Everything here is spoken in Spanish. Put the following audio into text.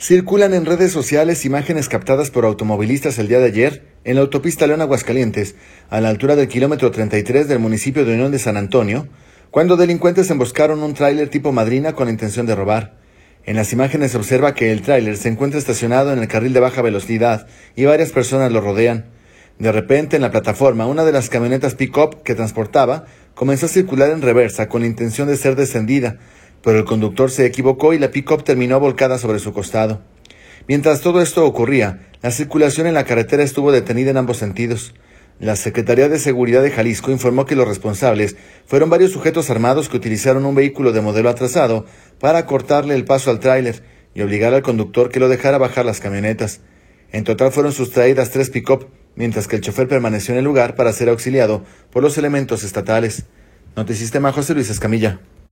Circulan en redes sociales imágenes captadas por automovilistas el día de ayer en la autopista León Aguascalientes, a la altura del kilómetro 33 del municipio de Unión de San Antonio, cuando delincuentes emboscaron un tráiler tipo Madrina con la intención de robar. En las imágenes se observa que el tráiler se encuentra estacionado en el carril de baja velocidad y varias personas lo rodean. De repente, en la plataforma, una de las camionetas pick-up que transportaba comenzó a circular en reversa con la intención de ser descendida, pero el conductor se equivocó y la pick-up terminó volcada sobre su costado. Mientras todo esto ocurría, la circulación en la carretera estuvo detenida en ambos sentidos. La Secretaría de Seguridad de Jalisco informó que los responsables fueron varios sujetos armados que utilizaron un vehículo de modelo atrasado para cortarle el paso al tráiler y obligar al conductor que lo dejara bajar las camionetas. En total fueron sustraídas 3 pick-up, mientras que el chofer permaneció en el lugar para ser auxiliado por los elementos estatales. Notisistema, José Luis Escamilla.